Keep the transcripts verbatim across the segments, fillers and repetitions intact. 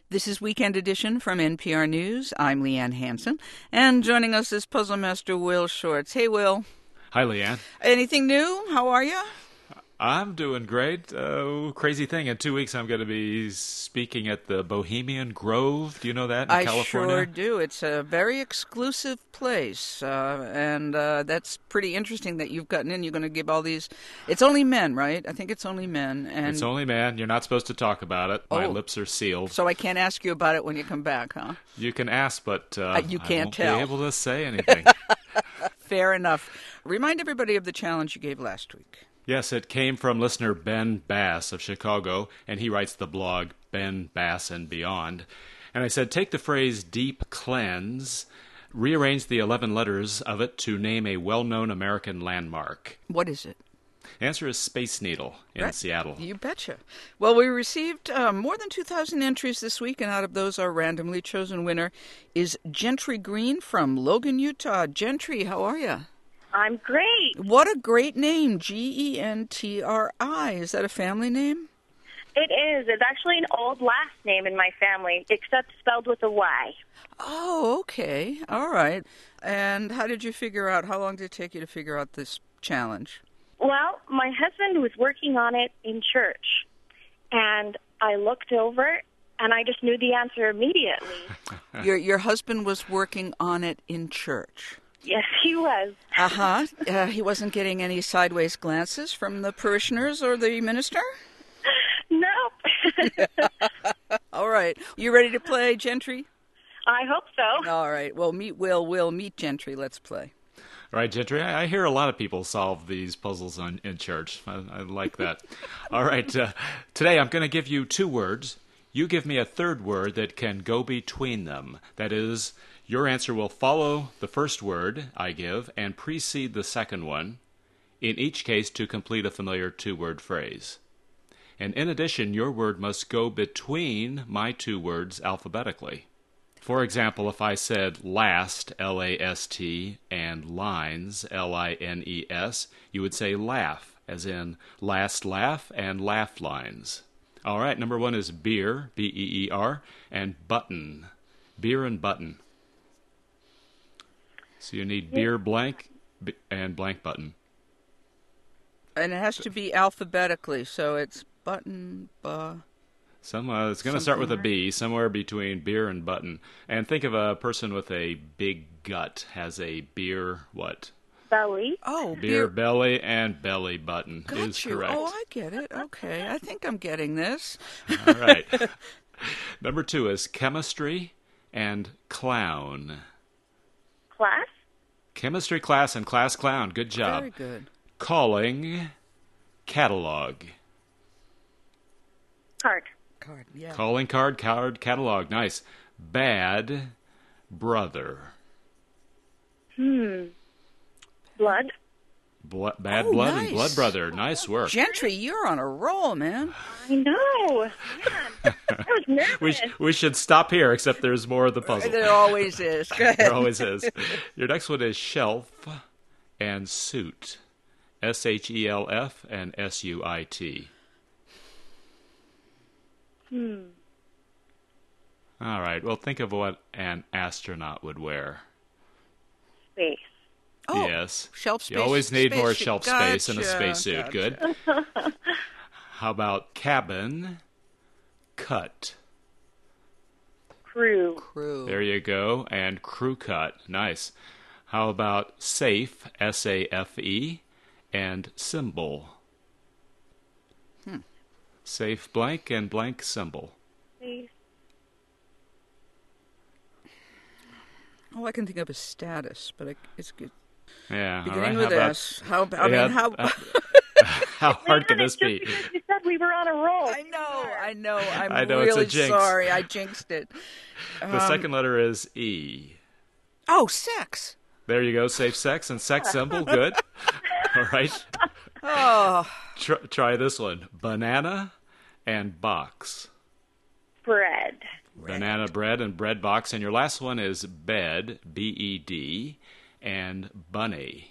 This is Weekend Edition from N P R News. I'm Leanne Hansen, and joining us is Puzzle Master Will Shorts. Hey, Will. Hi, Leanne. Anything new? How are you? I'm doing great. Uh, crazy thing, in two weeks I'm going to be speaking at the Bohemian Grove. Do you know that in I California? sure do. It's a very exclusive place, uh, and uh, that's pretty interesting that you've gotten in. You're going to give all these... It's only men, right? I think it's only men. And It's only men. You're not supposed to talk about it. My Oh. lips are sealed. So I can't ask you about it when you come back, huh? You can ask, but uh, Uh, you can't I won't tell. be able to say anything. Fair enough. Remind everybody of the challenge you gave last week. Yes, it came from listener Ben Bass of Chicago, and he writes the blog Ben Bass and Beyond. And I said, take the phrase deep cleanse, rearrange the eleven letters of it to name a well-known American landmark. What is it? The answer is Space Needle in Right. Seattle. You betcha. Well, we received uh, more than two thousand entries this week, and out of those, our randomly chosen winner is Gentry Green from Logan, Utah. Gentry, how are you? I'm great. What a great name, G E N T R I. Is that a family name? It is. It's actually an old last name in my family, except spelled with a Y. Oh, okay. All right. And how did you figure out, how long did it take you to figure out this challenge? Well, my husband was working on it in church, and I looked over, and I just knew the answer immediately. Your your husband was working on it in church. Yes, he was. Uh-huh. Uh, he wasn't getting any sideways glances from the parishioners or the minister? Nope. All right. You ready to play, Gentry? I hope so. All right. Well, meet Will. Will, meet Gentry. Let's play. All right, Gentry, I I hear a lot of people solve these puzzles on, in church. I, I like that. All right, uh, today I'm going to give you two words. You give me a third word that can go between them. That is, your answer will follow the first word I give and precede the second one, in each case to complete a familiar two-word phrase. And in addition, your word must go between my two words alphabetically. For example, if I said last, L A S T, and lines, L I N E S, you would say laugh, as in last laugh and laugh lines. All right, number one is beer, B E E R, and button, beer and button. So you need beer blank b- and blank button. And it has to be alphabetically, so it's button, buh. Some, uh, it's going to start with a B, somewhere between beer and button. And think of a person with a big gut, has a beer, what? Belly. Oh, Beer belly and belly button Got is you. correct. Oh, I get it. Okay. I think I'm getting this. All right. Number two is chemistry and clown. Class. Chemistry class and class clown. Good job. Very good. Calling catalog. Card. Card, yeah. Calling card, card, catalog. Nice. Bad brother. Hmm. Blood. Blo- bad Oh, blood nice. and blood brother. Nice work. Gentry, you're on a roll, man. I know. Man, I was nervous. We, sh- we should stop here, except there's more of the puzzle. There always is. Go ahead. There always is. Your next one is shelf and suit. S H E L F and S U I T. Hmm. All right. Well, think of what an astronaut would wear. Space. Oh, Yes. shelf space. You always need more spacesuit. shelf space in a Gotcha, spacesuit. gotcha. Good. How about cabin, cut? Crew. Crew. There you go. And crew cut. Nice. How about safe, S A F E, and symbol? Hmm. Safe blank and blank symbol. Space. All I can think of is status, but I, it's good. Yeah. all Beginning right. with How about- S. How about, I Yeah, mean, how... uh, How hard can Man, this it's just be? because you said we were on a roll. I know, I know. I'm I know, it's a really jinx. sorry. I jinxed it. The second letter is E. Oh, sex. There you go. Safe sex and sex symbol. Good. All right. Oh, Try, try this one. Banana and box. Bread. Banana bread and bread box. And your last one is bed, B E D, and bunny.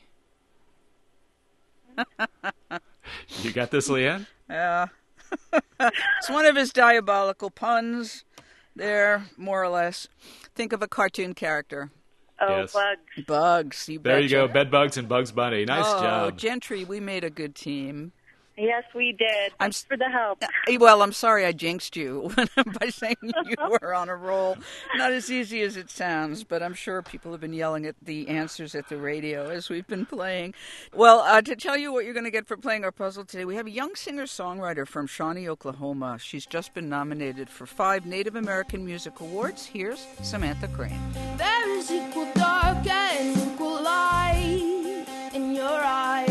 You got this, Leanne? yeah. It's one of his diabolical puns. There, more or less. Think of a cartoon character. Oh, Yes. bugs. Bugs, you There you betcha. go, Bedbugs and Bugs Bunny. Nice oh, job. Gentry, we made a good team. Yes, we did. I'm Thanks for the help. Eh, Well, I'm sorry I jinxed you by saying you were on a roll. Not as easy as it sounds, but I'm sure people have been yelling at the answers at the radio as we've been playing. Well, uh, to tell you what you're going to get for playing our puzzle today, we have a young singer-songwriter from Shawnee, Oklahoma. She's just been nominated for five Native American Music Awards. Here's Samantha Crane. There is equal dark and equal light in your eyes.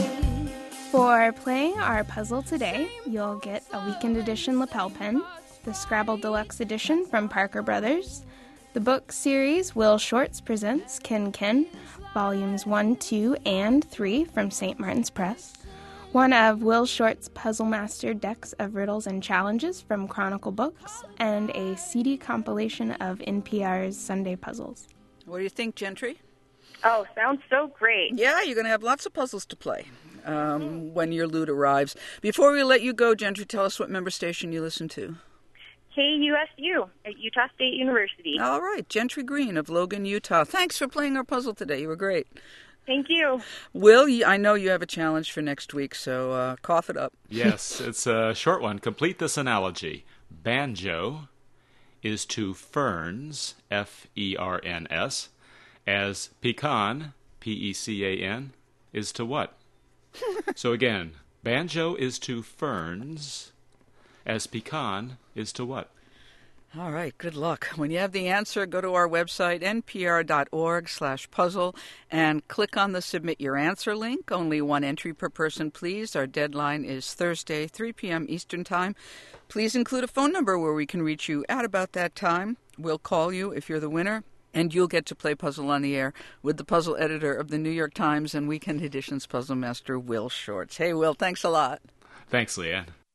For playing our puzzle today, you'll get a Weekend Edition lapel pin, the Scrabble Deluxe Edition from Parker Brothers, the book series Will Shortz Presents Ken Ken, Volumes one, two, and three from Saint Martin's Press, one of Will Short's Puzzle Master decks of riddles and challenges from Chronicle Books, and a C D compilation of N P R's Sunday Puzzles. What do you think, Gentry? Oh, sounds so great. Yeah, you're going to have lots of puzzles to play um, when your loot arrives. Before we let you go, Gentry, tell us what member station you listen to. K U S U at Utah State University. All right, Gentry Green of Logan, Utah. Thanks for playing our puzzle today. You were great. Thank you. Will, y- I know you have a challenge for next week, so uh, cough it up. Yes, it's a short one. Complete this analogy. Banjo is to ferns, F E R N S, as pecan, P E C A N, is to what? So again, banjo is to ferns, as pecan is to what? All right, good luck. When you have the answer, go to our website, npr.org slash puzzle, and click on the Submit Your Answer link. Only one entry per person, please. Our deadline is Thursday, three p.m. Eastern Time. Please include a phone number where we can reach you at about that time. We'll call you if you're the winner, and you'll get to play Puzzle on the Air with the puzzle editor of the New York Times and Weekend Edition's puzzle master, Will Shortz. Hey, Will, thanks a lot. Thanks, Leanne.